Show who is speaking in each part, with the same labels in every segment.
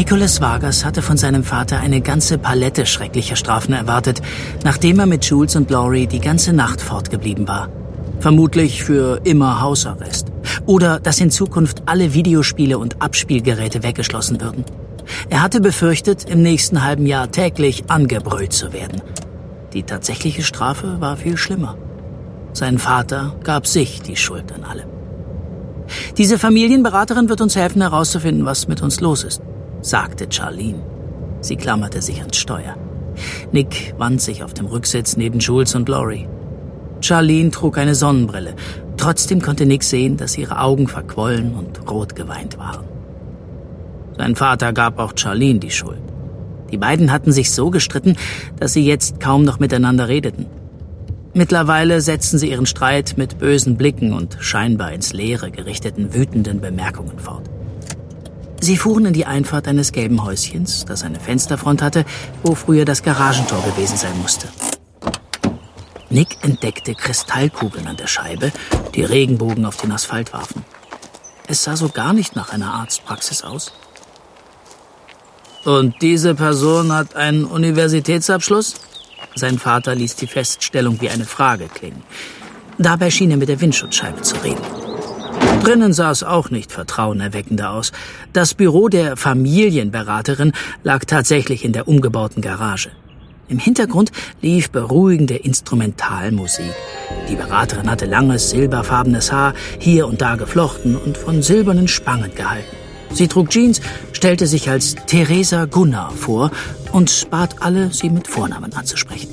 Speaker 1: Nicholas Vargas hatte von seinem Vater eine ganze Palette schrecklicher Strafen erwartet, nachdem er mit Jules und Laurie die ganze Nacht fortgeblieben war. Vermutlich für immer Hausarrest. Oder dass in Zukunft alle Videospiele und Abspielgeräte weggeschlossen würden. Er hatte befürchtet, im nächsten halben Jahr täglich angebrüllt zu werden. Die tatsächliche Strafe war viel schlimmer. Sein Vater gab sich die Schuld an allem. Diese Familienberaterin wird uns helfen, herauszufinden, was mit uns los ist, sagte Charlene. Sie klammerte sich ans Steuer. Nick wand sich auf dem Rücksitz neben Jules und Laurie. Charlene trug eine Sonnenbrille. Trotzdem konnte Nick sehen, dass ihre Augen verquollen und rot geweint waren. Sein Vater gab auch Charlene die Schuld. Die beiden hatten sich so gestritten, dass sie jetzt kaum noch miteinander redeten. Mittlerweile setzten sie ihren Streit mit bösen Blicken und scheinbar ins Leere gerichteten wütenden Bemerkungen fort. Sie fuhren in die Einfahrt eines gelben Häuschens, das eine Fensterfront hatte, wo früher das Garagentor gewesen sein musste. Nick entdeckte Kristallkugeln an der Scheibe, die Regenbogen auf den Asphalt warfen. Es sah so gar nicht nach einer Arztpraxis aus. Und diese Person hat einen Universitätsabschluss? Sein Vater ließ die Feststellung wie eine Frage klingen. Dabei schien er mit der Windschutzscheibe zu reden. Drinnen sah es auch nicht vertrauenerweckender aus. Das Büro der Familienberaterin lag tatsächlich in der umgebauten Garage. Im Hintergrund lief beruhigende Instrumentalmusik. Die Beraterin hatte langes, silberfarbenes Haar, hier und da geflochten und von silbernen Spangen gehalten. Sie trug Jeans, stellte sich als Theresa Gunnar vor und bat alle, sie mit Vornamen anzusprechen.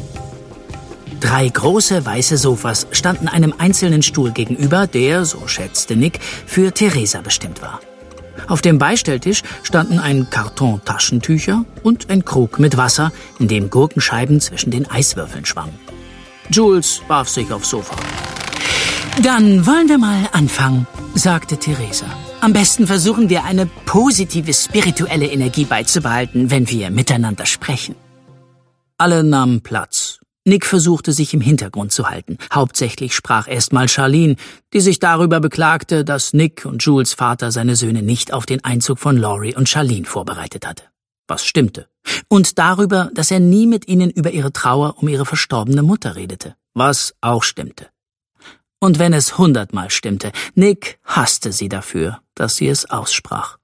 Speaker 1: 3 große weiße Sofas standen einem einzelnen Stuhl gegenüber, der, so schätzte Nick, für Theresa bestimmt war. Auf dem Beistelltisch standen ein Karton Taschentücher und ein Krug mit Wasser, in dem Gurkenscheiben zwischen den Eiswürfeln schwammen. Jules warf sich aufs Sofa. »Dann wollen wir mal anfangen«, sagte Theresa. »Am besten versuchen wir, eine positive spirituelle Energie beizubehalten, wenn wir miteinander sprechen.« Alle nahmen Platz. Nick versuchte, sich im Hintergrund zu halten. Hauptsächlich sprach erstmal Charlene, die sich darüber beklagte, dass Nick und Jules Vater seine Söhne nicht auf den Einzug von Laurie und Charlene vorbereitet hatte. Was stimmte. Und darüber, dass er nie mit ihnen über ihre Trauer um ihre verstorbene Mutter redete. Was auch stimmte. Und wenn es 100-mal stimmte, Nick hasste sie dafür, dass sie es aussprach.